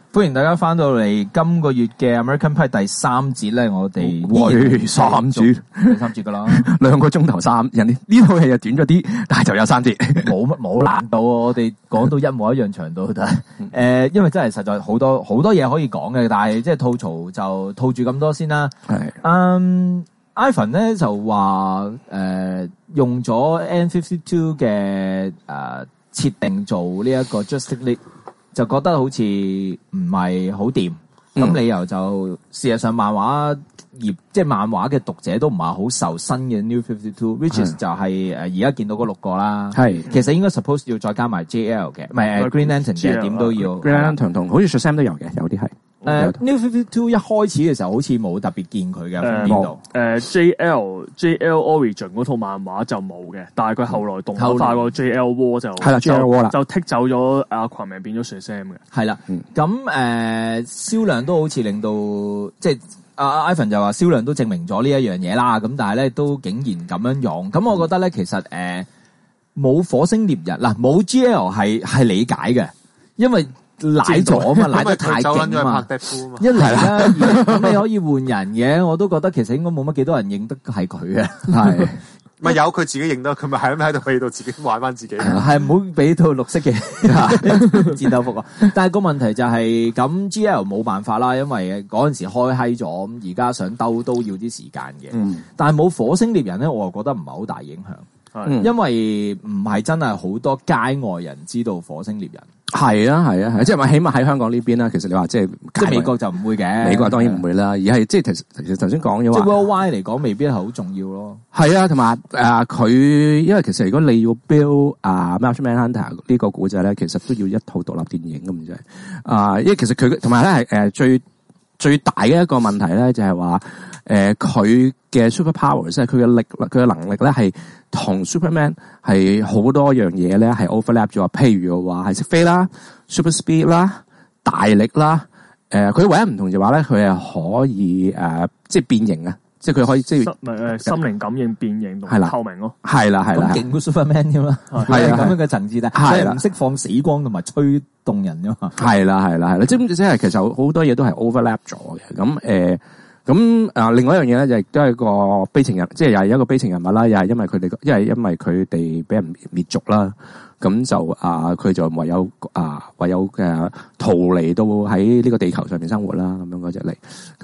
歡迎大家翻到嚟今個月嘅 American Pie 第3節咧，我哋 3節噶啦 ，2個鐘頭3，人哋呢套戲就短咗啲，但係就有3節， 冇難度啊！我哋講到一模一樣長度得，因為真係實在好多嘢可以講嘅，但係即係吐槽就吐住咁多先啦。係，Ivan 咧就話用咗 N52 嘅設定做呢一個 Justice League。就覺得好似唔係好掂，咁理由就事實上漫畫業即係漫畫嘅讀者都唔係好受新嘅 New 52 ，which is 就係而家見到嗰6個啦。係其實應該 suppose 要再加埋 JL 嘅，唔係Green Lantern 嘅，點都要。Green Lantern 同好似 Shazam 都有嘅，有啲係。 New 52一開始嘅時候好似冇特別見佢嘅邊度。 JL Origin 嗰套漫畫就冇嘅，但係佢後來動畫化個 JL War 就係啦 ，JL War 啦， 就剔走咗Aquaman變咗 Shazam 嘅。 係啦，咁銷量都好似令到即係Ivan 就話銷量都證明咗呢一樣嘢啦。咁但係咧都竟然咁樣用，咁我覺得咧其實冇火星獵人嗱冇 GL 係理解嘅，因為賴咗啊嘛，賴得太勁啊嘛，一嚟啦，咁你可以換人嘅，我都覺得其實應該冇乜幾多人認得係佢嘅，係咪有佢自己認得，佢咪係咁喺度俾到自己玩翻自己， 係唔好俾套綠色嘅戰鬥服啊！但係個問題就係咁 GL 冇辦法啦，因為嗰陣時開閪咗，咁而家想兜都要啲時間嘅，但係冇火星獵人咧，我又覺得唔係好大影響，因為唔係真係好多街外人知道火星獵人。 係啊，即係話起碼喺香港呢邊啦。其實你話即係美國就唔會嘅， 美國當然唔會啦。而係即係其實頭先講咗話， 即係 worldwide 嚟講，未必係好重要咯。 係啊，同埋佢因為其實如果你要 build Martian Manhunter 呢個古仔咧，其實都要一套獨立電影咁啫。因為其實佢同埋咧係最大嘅一個問題咧，就係話佢嘅 super power 即係佢嘅能力咧係同 Superman 係好多樣嘢咧係 overlap 咗。譬如話係識飛啦、super speed 啦、大力啦。佢唯一唔同就話咧，佢係可以即係變形啊，即係佢可以即係心靈感應變形同透明咯。 係啦， 咁勁過 Superman 啫嘛，係咁樣嘅層次，但係唔識放死光同埋吹動人啫嘛。係啦，即係其實好多嘢都係 overlap 咗嘅。咁另外一樣嘢咧，就亦都係個悲情人，即係又係一個悲情人物啦。又係因為佢哋俾人滅族啦，咁就佢就唯有嘅逃離到喺呢個地球上面生活啦，咁樣嗰隻嚟。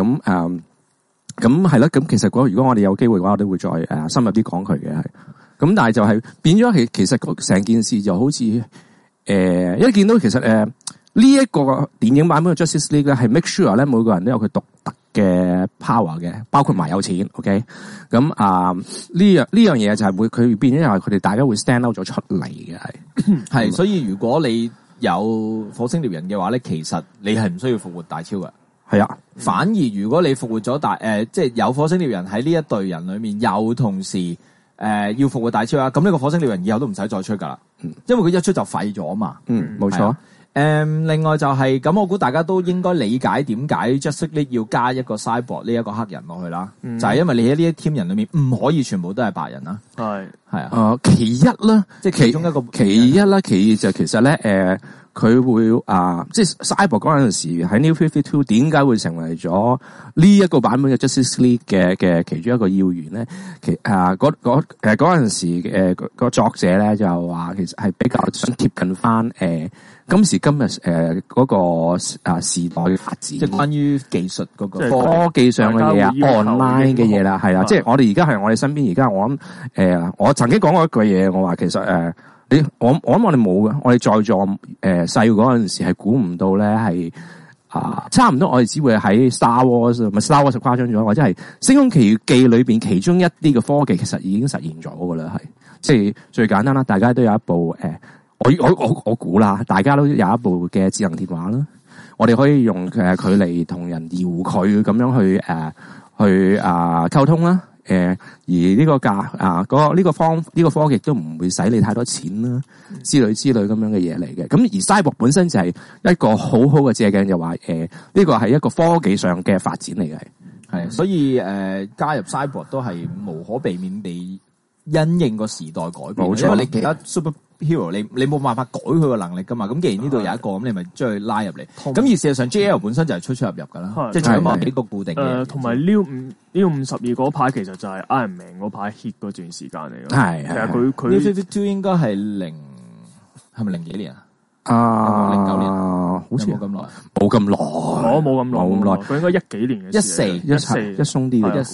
咁係啦。咁其實如果我哋有機會嘅話，我哋會再深入啲講佢嘅係。咁但係就係變咗其實成件事就好似因為見到其實呢一個電影版本嘅 Justice League 咧係 make sure 咧每個人都有佢獨特嘅 power 嘅，包括埋有錢 ，OK？ 咁呢樣嘢就係佢變咗，因為佢哋大家會 stand out 咗出嚟嘅，係。所以如果你有火星獵人嘅話咧，其實你係唔需要復活大超嘅，係啊。反而如果你復活咗即係有火星獵人喺呢一隊人裏面，又同時要復活大超啊，咁呢個火星獵人以後都唔使再出噶啦，因為佢一出就廢咗嘛。冇錯。另外就係咁，我估大家都應該理解點解 Justice League 要加一個 Cyborg 呢一個黑人落去啦，就係因為你喺呢一 team 人裏面唔可以全部都係白人啦。係啊。其一啦，即係其中一個。其一啦，其二就其實咧，佢會即係 Cyborg 嗰陣時喺 New 52點解會成為咗呢一個版本嘅 Justice League 嘅其中一個要員咧？嗰陣時個作者咧就話其實係比較想貼近翻今時今日嗰個時代嘅發展，即係關於技術嗰個科技上嘅嘢啊 ，online 嘅嘢啦，係啊，即係我哋而家係我哋身邊而家我諗我曾經講過一句嘢，我話其實我諗我哋冇嘅，我哋在座細嗰陣時係估唔到咧係差唔多我哋只會喺 Star Wars 咪 Star Wars 誇張咗，或者係《星空奇遇記》裏邊其中一啲嘅科技其實已經實現咗噶啦，係即係最簡單啦，大家都有一部我估啦，大家都有一部嘅智能電話啦，我哋可以用佢嚟同人遙距咁樣去溝通啦。而呢個呢個科技都唔會使你太多錢啦，之類咁樣嘅嘢嚟嘅。咁而 Cyborg 本身就係一個好好嘅借鏡，就話呢個係一個科技上嘅發展嚟嘅，係。所以加入 Cyborg 都係無可避免地因應個時代改變，因為你其他 hero， 你冇辦法改佢個能力噶嘛。咁既然呢度有一個，咁你咪將佢拉入嚟。咁而事實上 JL 本身就係出入㗎啦，即係除咗某幾個固定嘅。 同埋 New 52嗰排其實就係 Iron Man 嗰排 hit 嗰段時間嚟嘅。 係其實佢 New 52應該係係咪零幾年啊？ 09年， 好似冇咁耐， 冇咁耐， 冇咁耐，佢應該14年嘅事。 一鬆啲嘅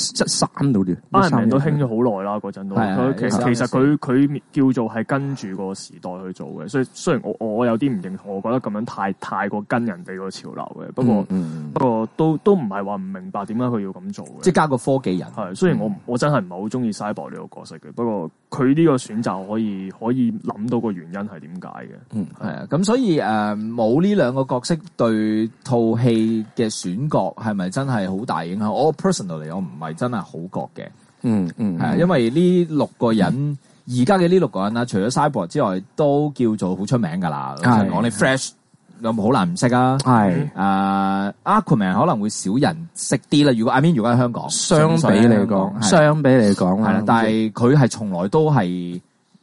13到啲 Iron Man 都興咗好耐啦，嗰陣都。其實佢叫做係跟住個時代去做嘅，所以雖然我有啲唔認同，我覺得咁樣太過跟人哋個潮流嘅。不過都唔係話唔明白點解佢要咁做嘅。 即係加個科技人。 係，雖然我真係唔係好中意 Cyborg 呢個角色嘅，不過佢呢個選擇可以諗到個原因係點解嘅。 係啊，咁所以冇呢兩個角色對套戲嘅選角係咪真係好大影響？我 personally 我唔係真係好覺嘅。係啊，因為呢6個人而家嘅呢6個人啦，除咗 Cyborg 之外，都叫做好出名㗎啦。講你 Flash 咁好難唔識啊。係Aquaman 可能會少人識啲啦。如果喺香港，相比嚟講係啦，但係佢係從來都係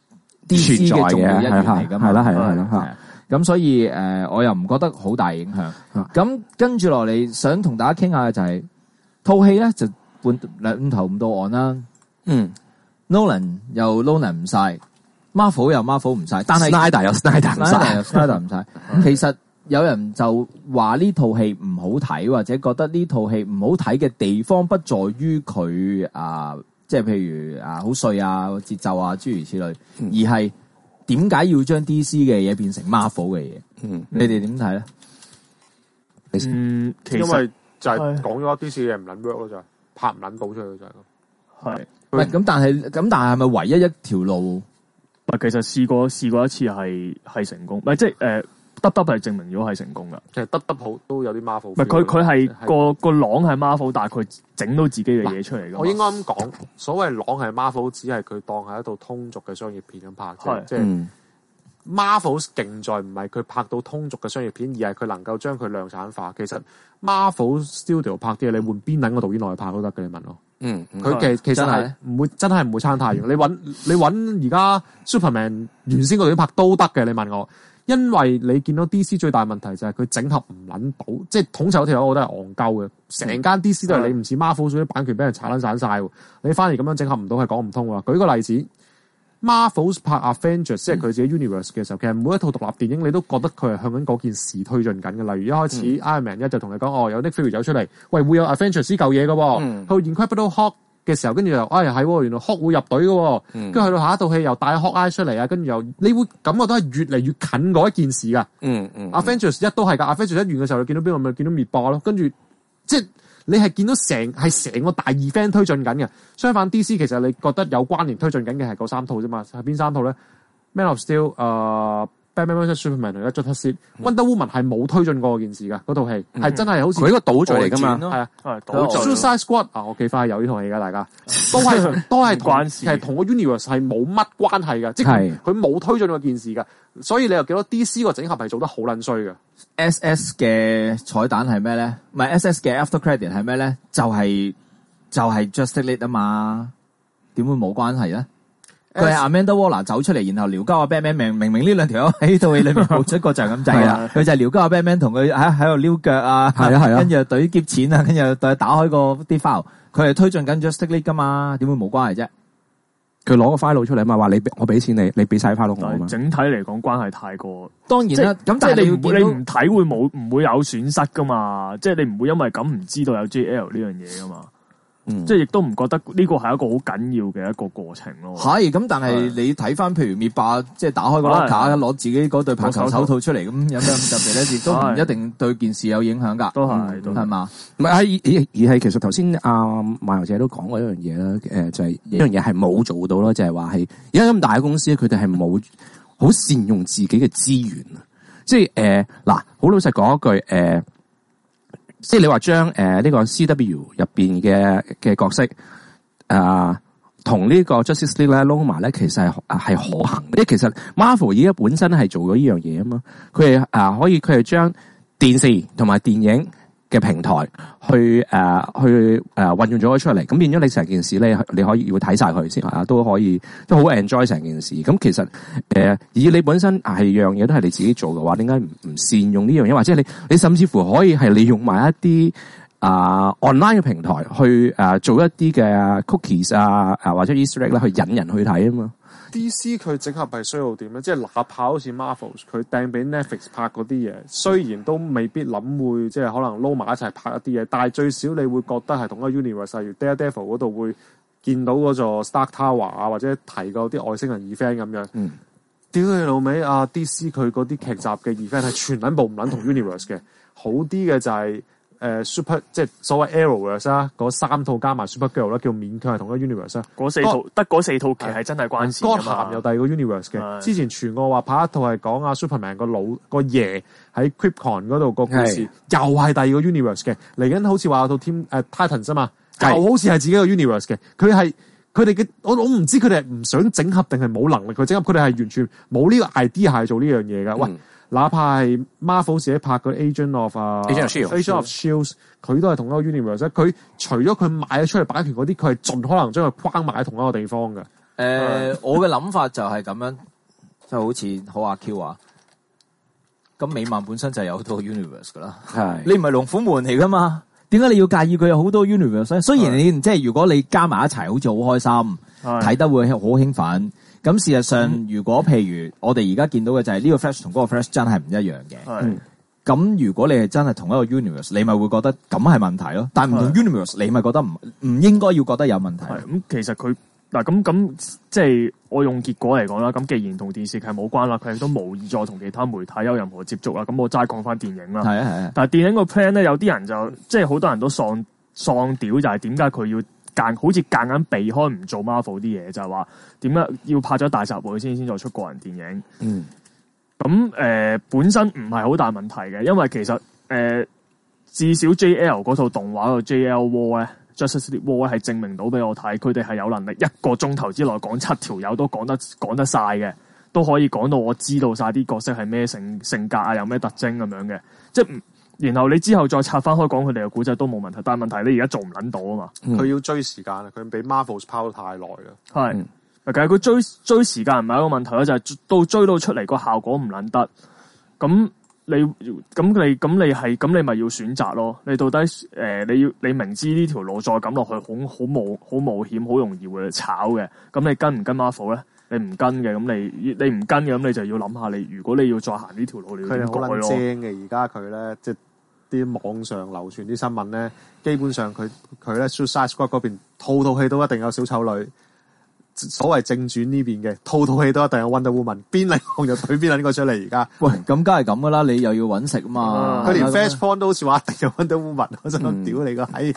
DC 嘅重要一員嚟㗎嘛。係啦。咁所以我又唔覺得好大影響。咁跟住落嚟想同大家傾下嘅就係套戲咧就兩頭唔到岸啦。Nolan 又 Nolan 唔晒 ，Marvel 又 Marvel 唔晒，但係 Snyder 又 Snyder 唔晒。其實有人就話呢套戲唔好睇，或者覺得呢套戲唔好睇嘅地方不在於佢即係譬如好碎啊、節奏啊諸如此類，而係點解要將 DC 嘅嘢變成 Marvel 嘅嘢？你哋點睇咧？ 其實因為就係講咗 DC 嘅嘢唔撚 work 咯，就係拍唔撚到出去就係咁。 係。 咁但係咪唯一一條路？ 其實試過一次係成功，即係得係證明咗係成功噶。 其實得好都有啲 Marvel。 佢係個朗係 Marvel，但係佢整到自己嘅嘢出嚟噶。 我應該咁講，所謂朗係 Marvel，只係佢當係一套通俗嘅商業片咁拍啫。即係 Marvel 勁在唔係佢拍到通俗嘅商業片，而係佢能夠將佢量產化。其實 Marvel Studio 拍啲嘢，你換邊撚個導演落去拍都得嘅，你問我。佢其實係真係唔會差太遠。你揾而家 Superman 原先個導演拍都得嘅，你問我。因為你見到 DC 最大問題就係佢整合唔撚到，即係統籌嗰條友我覺得係戇鳩嘅。成間 DC 都係你唔似 Marvel 所啲版權俾人拆撚散晒，你翻嚟咁樣整合唔到係講唔通喎。舉個例子。Marvel 拍 Avengers 即係佢自己 universe 嘅時候，其實每一套獨立電影你都覺得佢係向緊嗰件事推進緊嘅。例如一開始 Iron Man 1就同你講，有 Nick Fury 走出嚟，喂會有 Avengers 呢嚿嘢嘅，去 Incredible Hulk 嘅時候，跟住又係原來 Hulk 會入隊嘅，跟住去到下一套戲又帶 Hawkeye 出嚟啊，跟住又你會感覺到係越嚟越近嗰一件事噶。Avengers 1都係噶，Avengers 1完嘅時候你見到邊個咪見到滅霸咯，跟住即係。你係見到成個大 event 推進緊嘅，相反 DC 其實你覺得有關聯推進緊嘅係嗰3套啫嘛，係邊3套咧 ？Man of Steel、Batman vs Superman 同Justice League、Wonder Woman 係冇推進過件事噶，嗰套戲係真係好似佢一個倒敘嚟噶嘛， 係啊 ，Suicide Squad 我記翻有呢套戲噶，大家都係關事，係同個 universe 係冇乜關係嘅，即係佢冇推進過件事噶，所以你又見到 DC 個整合係做得好撚衰嘅。 SS 嘅彩蛋係咩咧？唔係 SS 嘅 After Credit 係咩咧？就係 Justice League 啊嘛，點會冇關係咧？佢係 Amanda Waller 走出嚟，然後撩交阿 Batman，明明呢兩條友喺套戲裏面冇出過場咁滯啊！佢就係撩交阿 Batman 同佢喺度撩腳啊，跟住又懟劫錢啊，跟住又懟打開個啲 file，佢係推進緊 Justice League 噶嘛？點會冇關係啫？ 佢攞個 file 出嚟啊嘛，話我俾錢你俾晒 file 我啊嘛。 整體嚟講關係太過， 當然啦。咁即係你唔睇會唔會有損失噶嘛？即係你唔會因為咁唔知道有 JL 呢樣嘢噶嘛？即係亦都唔覺得呢個係一個好緊要嘅一個過程咯。係咁，但係你睇翻譬如滅霸，即係打開個 locker 攞自己嗰對棒球手套出嚟，咁有咩咁特別咧？亦都唔一定對件事有影響噶。都係嘛？唔係而係其實頭先阿馬油姐都講過一樣嘢啦，就係一樣嘢係冇做到咯，就係話係而家咁大嘅公司，佢哋係冇好善用自己嘅資源啊！即係嗱，好老實講一句即係你話將呢個 CW 入邊嘅角色同呢個 Justice League 咧撈埋咧，其實係可行嘅。因為其實 Marvel 而家本身係做咗呢樣嘢啊嘛，佢係可以將電視同埋電影嘅平台去運用咗佢出嚟，咁變咗你成件事咧，你可以要睇晒佢先都可以都好 enjoy 成件事。咁其實以你本身係樣嘢都係你自己做嘅話，點解唔善用呢樣嘢？或者你甚至乎可以係利用埋一啲online 嘅平台去做一啲嘅 cookies 或者 Easter egg 啦，去引人去睇啊嘛。 DC 佢整合係需要點咧？即係哪怕好似 Marvel 佢掟俾 Netflix 拍嗰啲嘢，雖然都未必諗會即係可能撈埋一齊拍一啲嘢，但係最少你會覺得係同一個 universe，例如 Daredevil 嗰度會見到嗰座 Stark Tower 或者提過啲外星人 event 咁樣。屌你老味DC 佢嗰啲劇集嘅 event 係全撚部唔撚同 universe 嘅，好啲嘅就係Super 即係所謂 Arrowverse 啦，嗰3套加埋 Supergirl 啦，叫勉強係同一 universe 啦。 嗰4套得嗰4套劇係真係關事㗎嘛。 Gotham有第二個 universe 嘅，之前傳過話拍一套係講Superman 個爺喺 Krypton 嗰度個故事，又係第二個 universe 嘅。嚟緊好似話有套 Titans 啊嘛，又好似係自己個 universe 嘅。佢哋嘅我唔知佢哋係唔想整合定係冇能力去整合，佢哋係完全冇呢個 idea 係做呢樣嘢㗎。喂！哪怕係 Marvel 自己拍個 Agent of Shield， 佢都係同一個 universe。佢除咗佢買咗出嚟版權嗰啲，佢係盡可能將佢框埋喺同一個地方嘅。 我嘅諗法就係咁樣，就好似好阿 Q 啊。咁美漫本身就有好多 universe 噶啦，你唔係龍虎門嚟噶嘛？點解你要介意佢有好多 universe 咧？雖然你即係如果你加埋一齊，好似好開心，睇得會好興奮。咁事實上，如果譬如我哋而家見到嘅就係呢個 Flash 同嗰個 Flash 真係唔一樣嘅。咁如果你係真係同一個 universe，你咪會覺得咁係問題咯。但係唔同 universe，你咪覺得唔應該要覺得有問題。 咁其實佢嗱咁即係我用結果嚟講啦。咁既然同電視劇冇關啦，佢亦都無意再同其他媒體有任何接觸啦。咁我齋講翻電影啦。係啊。但係電影個 plan 咧，有啲人就即係好多人都喪屌，就係點解佢要好似夾硬避開唔做 Marvel 啲嘢，就係話點解要拍咗大集會先再出個人電影。咁本身唔係好大問題嘅，因為其實至少 JL 嗰套動畫個 JL War 咧 Justice League War 係證明到俾我睇，佢哋係有能力1個鐘頭之內講7條友都講得晒嘅，都可以講到我知道晒啲角色係咩性格有咩特徵咁樣嘅，即係然後你之後再拆翻開講佢哋嘅古仔都冇問題，但係問題你而家做唔撚到啊嘛。 佢要追時間啊，佢俾 Marvel 拋得太耐啦。 係。其實佢追時間唔係一個問題咯，就係追到出嚟個效果唔撚得，咁你咪要選擇咯。你到底你明知呢條路再咁落去好冒險，好容易會炒嘅，咁你跟唔跟 Marvel 咧？你唔跟嘅，咁你唔跟嘅，咁你就要諗下如果你要再行呢條路，你要點改咯？佢哋好撚精嘅，而家佢咧即係啲網上流傳啲新聞咧，基本上佢咧 Suicide Squad 嗰邊套戲都一定有小丑女。所謂正傳呢邊嘅套戲都一定有 Wonder Woman， 邊嚟紅就懟邊撚個出嚟而家。 喂，咁梗係咁噶啦，你又要揾食啊嘛。 佢連 Flashpoint 都好似話一定有 Wonder Woman， 我真係屌你個閪。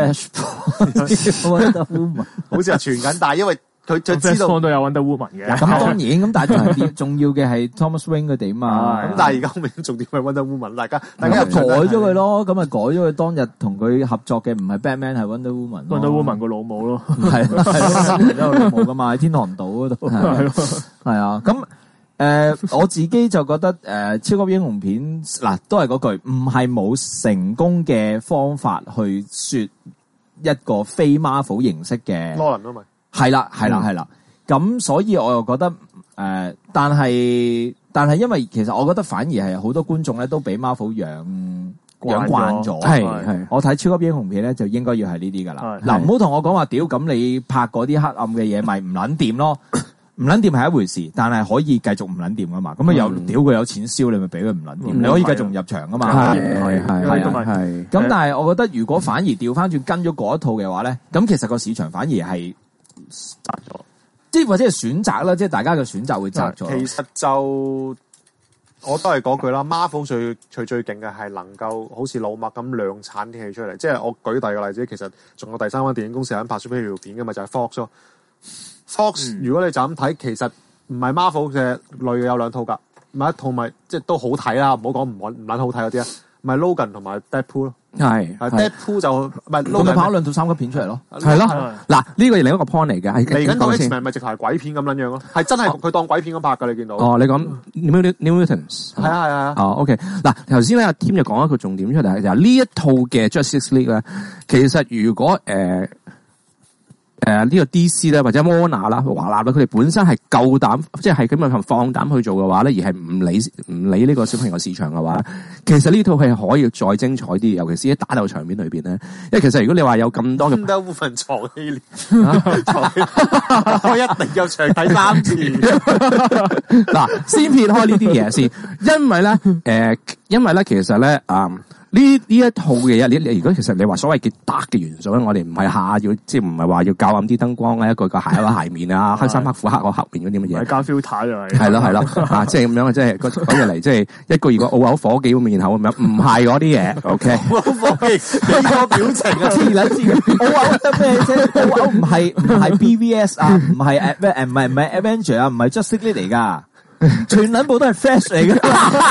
Flashpoint Woman 好似係傳緊，但係因為佢就知道都有 Wonder Woman 嘅。 咁當然，咁但係重要嘅係 Thomas Wayne 佢哋嘛。 咁但係而家明重點係 Wonder Woman， 大家改咗佢咯，咁咪改咗佢當日同佢合作嘅唔係 Batman 係 Wonder Woman。Wonder Woman 個老母咯， 係有老母噶嘛，喺天堂島嗰度。係啊，咁我自己就覺得超級英雄片嗱都係嗰句，唔係冇成功嘅方法去說一個非 Marvel 形式嘅。 Nolan 啊嘛。係啦。咁所以我又覺得但係因為其實我覺得反而係好多觀眾咧都俾 Marvel 養慣咗。係我睇超級英雄片咧就應該要係呢啲噶啦。嗱，唔好同我講話屌，咁你拍嗰啲黑暗嘅嘢咪唔撚掂咯？唔撚掂係一回事，但係可以繼續唔撚掂噶嘛？咁啊屌佢有錢燒，你咪俾佢唔撚掂，你可以繼續入場噶嘛？係。咁但係我覺得如果反而調翻轉跟咗嗰一套嘅話咧，咁其實個市場反而係窄咗，即係或者係選擇啦，即係大家嘅選擇會窄咗。 其實就我都係講句啦 ，Marvel 最勁嘅係能夠好似老麥咁量產啲戲出嚟。即係我舉第二個例子，其實仲有第三間電影公司係拍 superhero 片嘅嘛，就係 Fox 咯。Fox 如果你就咁睇，其實唔係 Marvel 嘅類有2套㗎，咪一套咪即係都好睇啦，唔好講唔撚好睇嗰啲啊。 咪 Logan 同埋 Deadpool 咯。 係 Deadpool 就唔係佢咪 Logan 拍咗2套3級片出嚟咯， 係咯。嗱，呢個另一個 point 嚟嘅， 嚟緊套先 X-Men 咪直頭係鬼片咁樣樣咯，係真係佢當鬼片咁拍㗎，你見到？ 哦，你講 New Mutants 係啊。 哦，OK。嗱，頭先咧阿 Tim 就講一個重點出嚟，就係呢一套嘅 Justice League 咧，其實如果呢個 DC 咧或者 Warner 啦、華納啦，佢哋本身係夠膽，即係咁樣放膽去做嘅話咧，而係唔理呢個小朋友市場嘅話，其實呢套戲可以再精彩啲，尤其是喺打鬥場面裏邊咧。因為其實如果你話有咁多嘅， 得烏份藏戲連，我一定有場睇3次。 嗱，先撇開呢啲嘢先，因為咧，其實咧呢一套嘅嘢，你如果其實你話所謂嘅dark嘅元素咧，我哋唔係下要，即係唔係話要校暗啲燈光啊，一個鞋面啊，黑衫黑褲黑個後面嗰啲乜嘢， 加 filter 就係。 係咯，即係咁樣，即係講嘢嚟，即係一個如果澳口伙計咁面口咁樣，唔係嗰啲嘢。OK， 澳口伙計呢個表情啊， 黐撚線，澳口得咩啫？澳口唔係 BVS 啊，唔係唔係 Avenger 啊，唔係 Justice League 嚟㗎。全撚部都係 Flash 嚟嘅，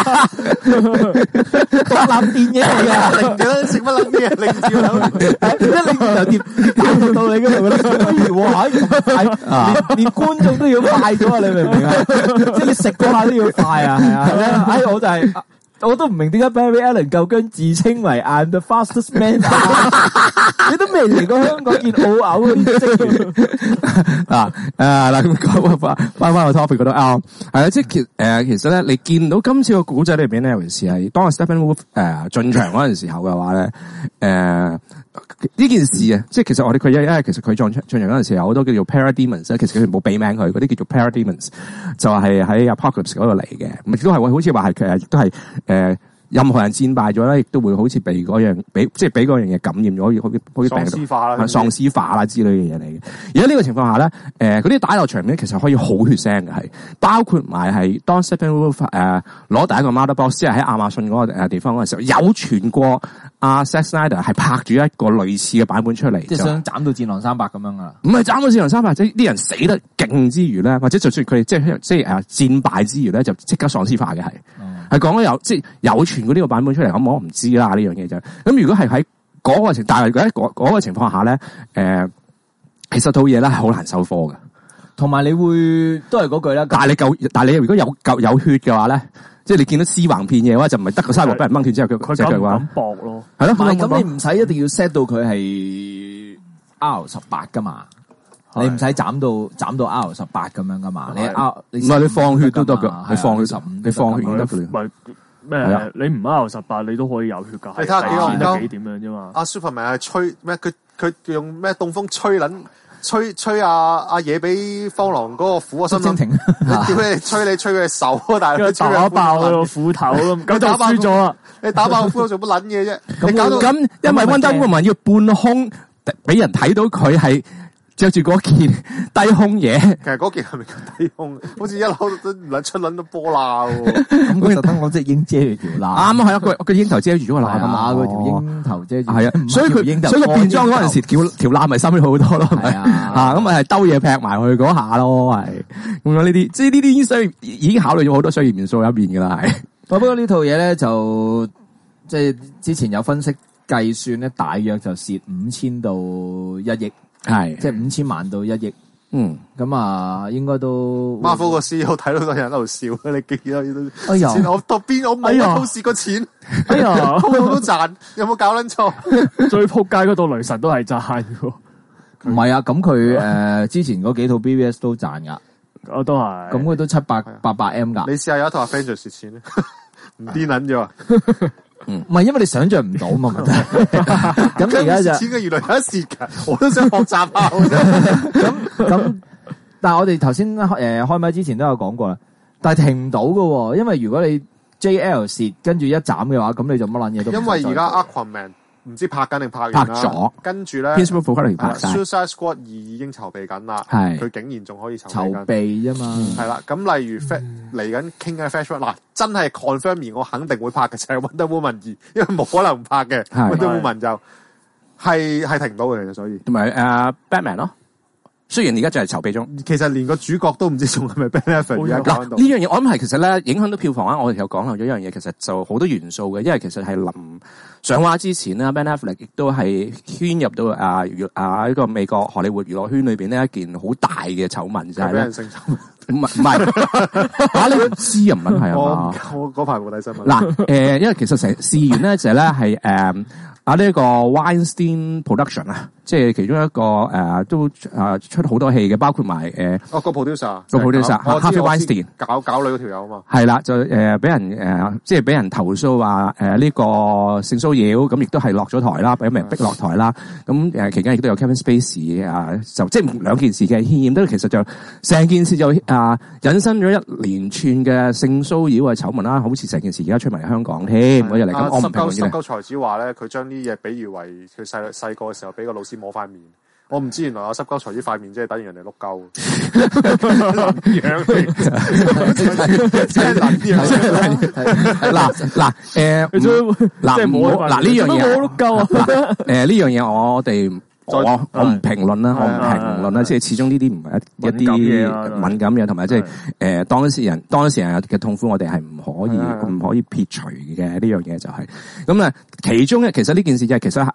獨立電影嚟㗎， 零嘅食乜撚嘢？零字頭跌到你嗰度，哇！連觀眾都要快咗啊！你明唔明啊？即係你食嗰下都要快啊！係啊，我就係。我都唔明點解 Barry Allen 夠姜自稱為 I'm the fastest man，你都未嚟過香港見澳牛嗰啲職員嗱咁翻個 topic 嗰度啱係啦，即係其實咧，你見到今次個古仔裏邊咧，尤其是係當 Steppenwolf 進場嗰陣時候嘅話咧，呢件事啊，即係其實我哋佢因為其實佢進場嗰陣時候有好多叫做 Parademons 其實佢冇俾名佢，嗰啲叫做 Parademons 就係喺 Apocalypse 嗰度嚟嘅，亦都係會好似話係佢亦都係任何人戰敗咗咧，亦都會好似被嗰樣俾嗰樣嘢感染咗，好似病毒喪屍化啦之類嘅嘢嚟嘅。而喺呢個情況下咧，嗰啲打鬥場面其實可以好血腥嘅，係包括埋係當 Steppenwolf 攞第一個 Mother Box， 即係喺亞馬遜嗰個地方嗰陣時候，有傳過阿 Zack Snyder 係拍住一個類似嘅版本出嚟， 即係想斬到戰狼300咁樣啊？ 唔係斬到戰狼300，即係啲人死得勁之餘咧，或者就算佢哋即係戰敗之餘咧，就即刻喪屍化嘅係。係講咗有傳過呢個版本出嚟，咁我唔知啦呢樣嘢就。咁如果係喺嗰個但係喺嗰個情況下咧，其實套嘢咧係好難收科嘅。 同埋你會都係嗰句啦。 但係你如果有血嘅話咧，即係你見到屍橫遍野嘅話，就唔係得個沙漠俾人掹斷之後佢就話咁搏咯。 係咯， 咁你唔使一定要 set 到佢係 R18 噶嘛。你唔使斬到 R18 咁樣噶嘛？你放血都得噶，你放血15，你放血得噶。 唔係咩？你唔 R18，你都可以有血噶。 你睇下幾點樣啫嘛？ 阿 Superman 係吹咩？佢用咩東風吹阿野比方狼嗰個斧啊！心諗你屌你吹佢手啊！但係佢打爆佢個斧頭咁，咁就輸咗啦！ 你打爆個斧頭做乜撚嘢啫？你搞到咁，因為 Wonder Woman要半空俾人睇到佢係。着住嗰件低胸嘢， 其實嗰件係咪叫低胸？好似一路都唔撚出撚到波罅喎。 咁佢特登攞隻鷹遮住條罅。啱啊，係啊，個鷹頭遮住咗個罅噶嘛， 佢條鷹頭遮住。 係啊，所以佢變裝嗰陣時，條罅咪深咗好多咯，係咪啊？咁咪係兜嘢劈埋去嗰下咯，係咁樣呢啲，即係呢啲已經考慮咗好多商業元素入邊噶啦，係。 不過呢套嘢咧就即係之前有分析計算咧，大約就蝕5000到1億。係，即係5000萬到1億。咁啊，應該都。Marvel 個 CEO 睇到好多人喺度笑，你記得都。 哎呀， 我冇冇蝕過錢。哎呀，好都賺，有冇搞撚錯？ 最撲街嗰度雷神都係賺嘅。 唔係啊，咁佢之前嗰幾套 BVS 都賺噶。 我都係。 咁佢都700-800 M 噶。 你試下有一套 Avengers 蝕錢咧，唔癲撚咗。 唔係，因為你想象唔到嘛問題。咁而家就錢嘅原來有得蝕噶，我都想學習下。 咁，但係我哋頭先開麥之前都有講過啦，但係停唔到噶，因為如果你 JL 蝕跟住一斬嘅話，咁你就乜撚嘢都。 因為而家 Aquaman 唔知拍緊定拍完啦， 拍咗， 跟住咧 Suicide Squad 2已經籌備緊啦， 係佢竟然仲可以籌備啫嘛， 係啦，咁例如嚟緊傾嘅 Flash 嗱，真係 confirm 而我肯定會拍嘅就係 Wonder Woman 2，因為冇可能唔拍嘅 Wonder Woman 就係停唔到嘅，所以同埋Batman 咯。雖然而家就係籌備中， 其實連個主角都唔知仲係咪 Ben Affleck 而家搞到呢樣嘢，我諗係其實咧影響到票房啊！我哋有講漏咗一樣嘢，其實就好多元素嘅，因為其實係臨上畫之前咧 Ben Affleck 亦都係牽入到呢個美國荷里活娛樂圈裏邊呢一件好大嘅醜聞，就係咧唔係你唔知啊？唔係係嘛？ 我嗰排冇睇新聞。 嗱因為其實成事源咧就係咧係呢個 Weinstein Production 啊，即係其中一個都出好多戲嘅，包括埋個 producer Harvey Weinstein 搞女嗰條友啊嘛， 係啦，就俾人即係俾人投訴話呢個性騷擾，咁亦都係落咗台啦，俾人逼落台啦。咁期間亦都有 Kevin Spacey 就即係兩件事嘅牽染，都其實就成件事就引申咗一連串嘅性騷擾嘅醜聞啦，好似成件事而家出埋香港添嗰日嚟。咁我唔評論嘅。 濕鳩才子話咧，佢將啲嘢比喻為佢細個嘅時候俾個老師摸塊面。我唔知原來有濕鳩才子塊面即係等於人哋碌鳩。 呢樣嘢碌鳩啊！呢樣嘢我哋。我唔評論啦，我唔評論啦，即係始終呢啲唔係一啲敏感嘢，同埋即係當事人嘅痛苦，我哋係唔可以撇除嘅呢樣嘢就係咁啊。其中其實呢件事就係其實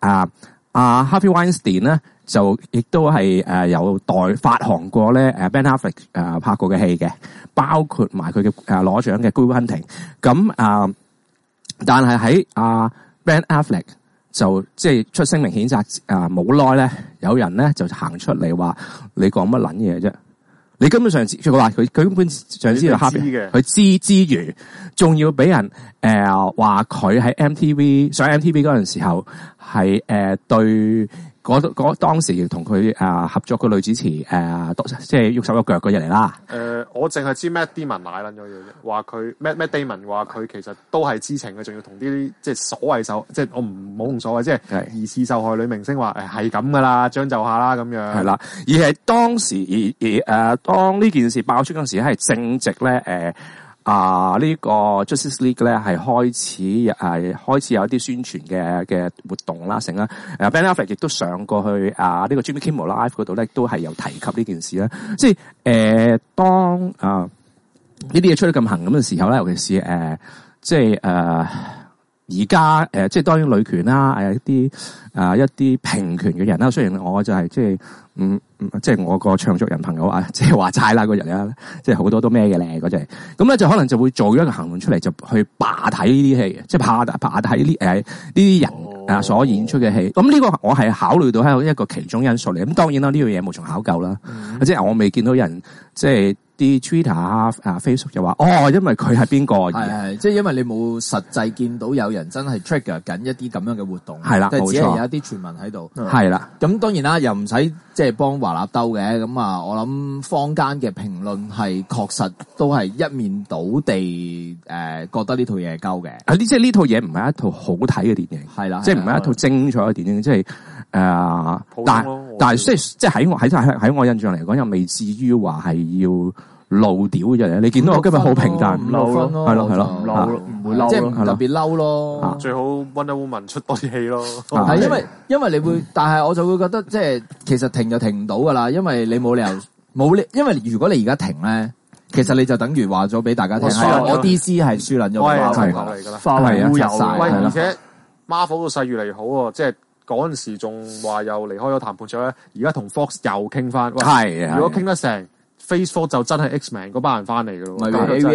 Harvey Weinstein 咧就亦都係有代發行過咧Ben Affleck 拍過嘅戲嘅，包括埋佢嘅攞獎嘅 Good Hunting。咁但係喺Ben Affleck就即係出聲明譴責冇耐咧，有人咧就行出嚟話你講乜撚嘢啫？你根本上佢話佢根本上知道哈比佢知之餘，仲要俾人話佢喺 MTV 上 MTV 嗰陣時候係對嗰當時同佢合作個女主持即係喐手喐腳嗰日嚟啦。 我淨係知 Matt Damon 奶撚咗嘢啫，話佢 Matt Damon 話佢其實都係知情嘅，仲要同啲即係所謂即係我唔冇咁所謂，即係疑似受害女明星話係咁噶啦，將就下啦咁樣。係啦， 而係當時當呢件事爆出嗰陣時，係正值咧呢個 Justice League 咧係開始有一啲宣傳嘅活動啦，成啦。Ben Affleck 亦都上過去呢個 Jimmy Kimmel Live 嗰度咧，都係有提及呢件事啦。即係當呢啲嘢出得咁行咁嘅時候咧，尤其是即係而家即係當然女權啦，一啲平權嘅人啦。雖然我就係即係即係我個唱作人朋友即係話齋啦嗰日咧，即係好多都咩嘅咧嗰隻。咁咧就可能就會做咗一個行動出嚟，就去罷睇呢啲戲，即係罷睇呢啲人所演出嘅戲。咁呢個我係考慮到係一個其中因素嚟。咁當然啦，呢樣嘢無從考究啦。即係我未見到人即係。啲 Twitter Facebook 就話因為佢係邊個？ 係即係因為你冇實際見到有人真係 trigger 緊一啲咁樣嘅活動， 係啦， 即係只係有一啲傳聞喺度， 係啦。咁當然啦，又唔使即係幫華納兜嘅。咁我諗坊間嘅評論係確實都係一面倒地覺得呢套嘢係鳩嘅。 即係呢套嘢唔係一套好睇嘅電影， 係啦， 即係唔係一套精彩嘅電影，即係但係即係喺我印象嚟講，又未至於話係要露屌嘅啫。你見到我今日好平淡， 唔嬲咯， 係咯， 唔會嬲， 即係唔特別嬲咯。 最好 Wonder Woman 出多啲戲咯。 係因為你會，但係我就會覺得即係其實停就停唔到噶啦，因為你冇理由因為如果你而家停咧，其實你就等於話咗俾大家聽，我 DC 係輸撚咗， 係嚟噶啦， 化為烏有。 喂，而且 Marvel 個勢越嚟越好喎，即係。嗰陣時仲話又離開咗談判之後咧，而家同 Fox 又傾翻。係，如果傾得成 Phase 4就真係 X-Men 嗰班人翻嚟嘅咯。 咪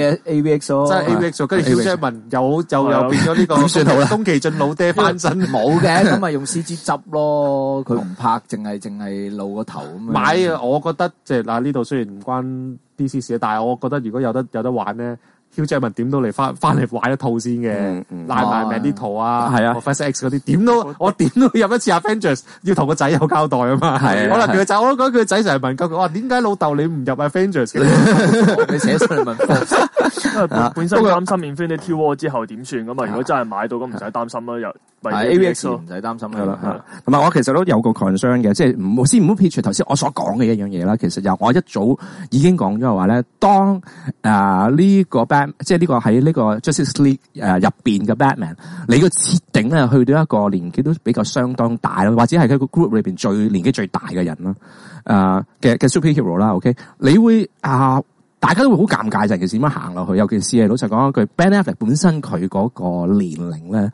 AVX 咯， 真係 AVX 跟住 Hugh Jackman 又變咗呢個宮崎駿老爹翻身。 冇嘅，咁咪用 CG 執咯。佢唔拍，淨係露個頭咁樣。 買啊！我覺得即係呢度雖然唔關 DC 事，但係我覺得如果有得玩咧。Hugh Jackman點都嚟翻嚟玩一套先嘅，拉埋名啲圖Professor X 嗰啲，點都入一次 Avengers， 要同個仔有交代啊嘛。係，可能佢個仔，我覺得佢個仔成日問佢，點解老豆你唔入 Avengers 嘅？ 你寫信嚟問， 本身擔心 Infinity War 之後點算噶嘛？如果真係買到咁唔使擔心啦，又 AVX 唔使擔心啦。 同埋我其實都有個 concern 嘅，即係先唔好撇除頭先我所講嘅一樣嘢啦。其實由我一早已經講咗話咧，當呢個即係呢個喺呢個 Justice League 入邊嘅 Batman， 你個設定咧去到一個年紀都比較相當大啦，或者係喺個 group 裏邊年紀最大嘅人啦，嘅 superhero 啦 ，OK， 你會大家都會好尷尬，就係其實點樣行落去，尤其是係老實講一句 ，Ben Affleck 本身佢嗰個年齡咧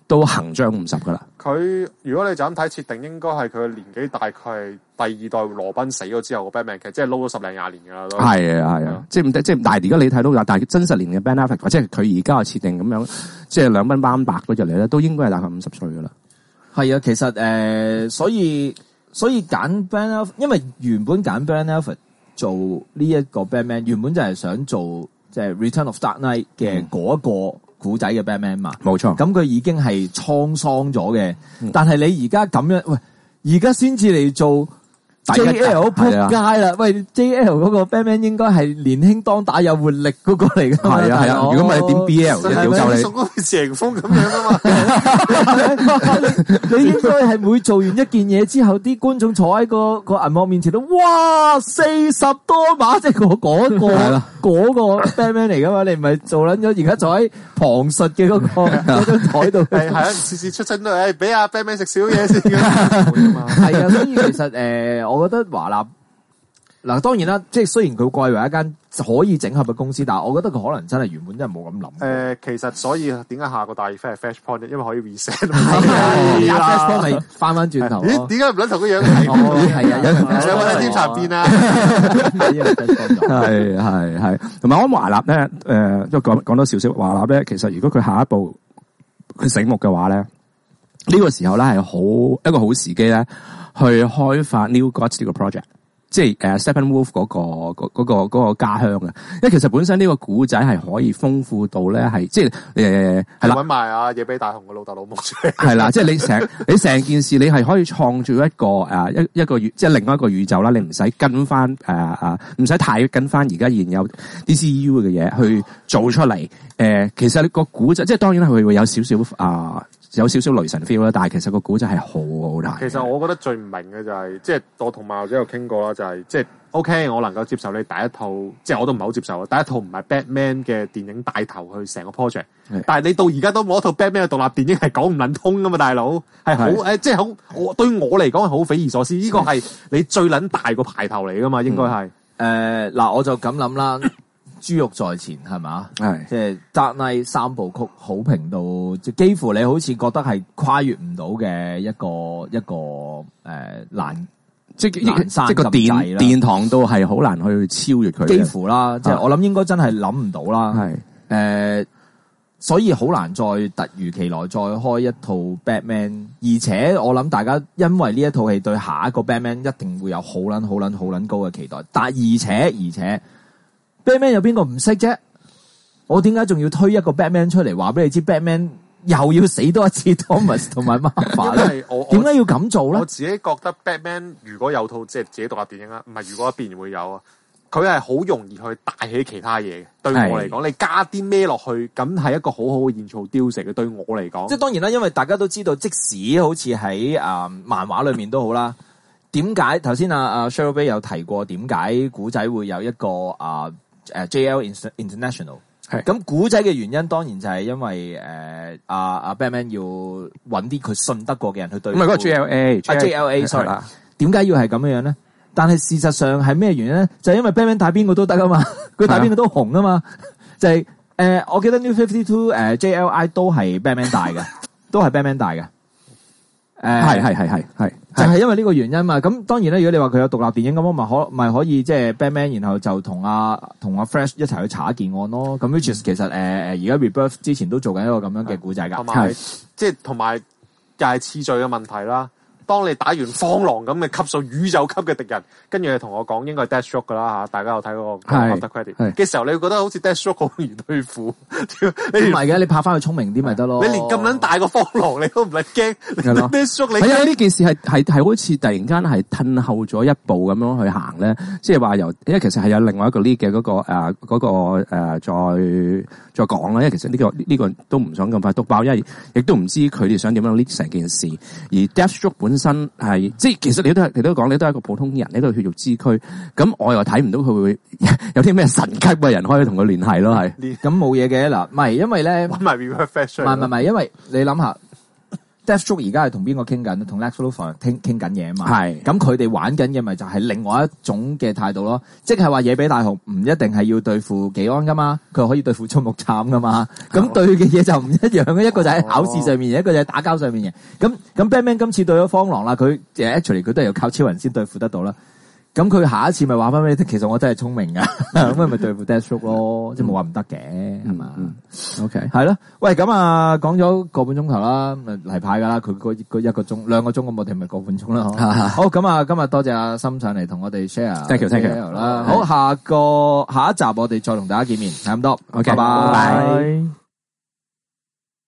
都行將50噶啦。 佢如果你就咁睇設定，應該係佢嘅年紀大概係第二代羅賓死咗之後個 Batman，其實即係撈咗10零20年噶啦都。係啊，即係但係而家你睇到但係真實年嘅 Ben Affleck，或者係佢而家嘅設定咁樣，即係兩鬢斑白嗰隻嚟咧，都應該係大概50歲噶啦。 係啊，其實所以揀 Ben Affleck，因為原本揀 Ben Affleck 做呢一個 Batman， 原本就係想做即係 Return of Dark Knight 嘅嗰一個古仔嘅 Batman 嘛， 冇錯。 咁佢已經係滄桑咗嘅，但係你而家咁樣，喂，而家先至嚟做 JL 仆街啦！喂 ，JL 嗰個 Batman 應該係年輕當打有活力嗰個嚟噶嘛？ 係啊，如果唔係點 BL 嘅屌鳩你？ 送嗰個謝鋒咁樣啊嘛！ 你應該係每做完一件嘢之後，啲觀眾坐喺個銀幕面前都哇40多碼，即係嗰個 Batman 嚟噶嘛？你唔係做撚咗而家坐喺旁述嘅嗰張台度？ 係啊，次次出親都係俾阿 Batman 食少嘢先㗎。 係啊，所以其實我覺得華納嗱，當然啦，即係雖然佢貴為一間可以整合嘅公司，但係我覺得佢可能真係原本真係冇咁諗。 其實所以點解下個大熱係 Flashpoint？ 因為可以 reset。 係啊 ，Flashpoint 咪翻轉頭。 咦？點解唔撚同個樣？ 係啊， 想揾啲插邊啊？ 係，同埋我諗華納咧，即係講多少少華納咧，其實如果佢下一步佢醒目嘅話咧，呢個時候咧係一個好時機咧。去開發 New Gods 呢個 project， 即係Steppenwolf 嗰個家鄉啊！因為其實本身呢個古仔係可以豐富到咧，係即係係啦， 搵埋阿野比大雄嘅老豆老母出嚟， 係啦，即係你成件事你係可以創造一個一個即係另外一個宇宙啦，你唔使跟翻唔使太跟翻而家現有 DCU 嘅嘢去做出嚟。其實個古仔即係當然係會有少少雷神 feel 啦，但係其實個古仔係好好睇。 其實我覺得最唔明嘅就係，即係我同馬仔有傾過啦，就係即係 OK， 我能夠接受你第一套，即係我都唔係好接受。第一套唔係 Batman 嘅電影帶頭去成個 project，但係你到而家都冇一套 Batman 嘅獨立電影係講唔撚通噶嘛，大佬係好即係好，對我嚟講係好匪夷所思。呢個係你最撚大個牌頭嚟噶嘛，應該係嗱，我就咁諗啦。豬肉在前係嘛？係即係 Dark Knight 3部曲好評到，即係幾乎你好似覺得係跨越唔到嘅一個難， 即係個殿堂都係好難去超越佢。 幾乎啦，即係我諗應該真係諗唔到啦。係所以好難再突如其來再開一套 Batman， 而且我諗大家因為呢一套戲對下一個 Batman 一定會有好撚高嘅期待，但而且。Batman 有邊個唔識啫？我點解仲要推一個 Batman 出嚟話俾你知 Batman 又要死多一次 Thomas 同埋 Martha 咧？點解要咁做咧？ 我自己覺得 Batman 如果有套即係自己獨立電影啦，唔係如果必然會有啊，佢係好容易去帶起其他嘢嘅。對我嚟講，你加啲咩落去，咁係一個好好嘅現場雕石嘅。對我嚟講， 即係當然啦，因為大家都知道，即使好似喺漫畫裏面都好啦。點解頭先阿 Cheryl Bay 有提過點解古仔會有一個JL International 係咁古仔嘅原因，當然就係因為Batman 要揾啲佢信得過嘅人去對付。 唔係嗰個 JLA，sorry。 點解要係咁樣咧？但係事實上係咩原因咧？就係因為 Batman 帶邊個都得啊嘛，佢帶邊個都紅啊嘛。就係我記得 New 52JLI 都係 Batman 帶嘅，都係 Batman 帶嘅。 係。 就係因為呢個原因嘛，咁當然咧，如果你話佢有獨立電影咁，我咪可以即係 Batman， 然後就同阿 Flash 一齊去查一件案咯。咁 which is 其實而家 Rebirth 之前都做緊一個咁樣嘅故仔噶， 同埋又係次序嘅問題啦。當你打完荒狼咁嘅級數宇宙級嘅敵人，跟住你同我講應該係 Deathstroke 噶啦吓，大家有睇嗰個 After Credit 嘅時候，你會覺得好似 Deathstroke 好容易對付。你唔係嘅，你拍翻佢聰明啲咪得咯。 你連咁撚大個荒狼你都唔係驚 Deathstroke， 你係啊！呢件事係好似突然間係褪後咗一步咁樣去行咧，即係話因為其實係有另外一個 lead 嘅嗰個再講啦。因為其實呢個都唔想咁快篤爆，因為亦都唔知佢哋想點樣 lead 成件事。而 Deathstroke 本身係即係其實你都講你都係一個普通人，你都係血肉之軀，咁我又睇唔到佢會有啲咩神級嘅人可以同佢聯繫咯，係咁冇嘢嘅嗱，唔係因為咧， 揾埋 Reverse Flash， 唔係，因為你諗下 Deathstroke 而家係同邊個傾緊？同 Lex Luthor 傾緊嘢啊嘛。 係。 咁佢哋玩緊嘅咪就係另外一種嘅態度咯，即係話野比大雄唔一定係要對付技安噶嘛，佢可以對付蒼木慘噶嘛。咁對嘅嘢就唔一樣嘅，一個就喺考試上面，一個就喺打交上面嘅。咁 Batman 今次對咗荒狼啦，佢 actually 佢都係要靠超人先對付得到啦。咁佢下一次咪話翻俾你聽，其實我真係聰明噶，咁咪對付 Deathstroke 咯，即係冇話唔得嘅，係嘛？OK， 係咯。喂，咁啊，講咗個半鐘頭啦，例牌噶啦，佢嗰1個鐘、2個鐘咁，我哋咪個半鐘啦。好，咁啊，今日多謝阿森上嚟同我哋 share，thank you 啦。好，下一集我哋再同大家見面，係咁多。OK，拜拜。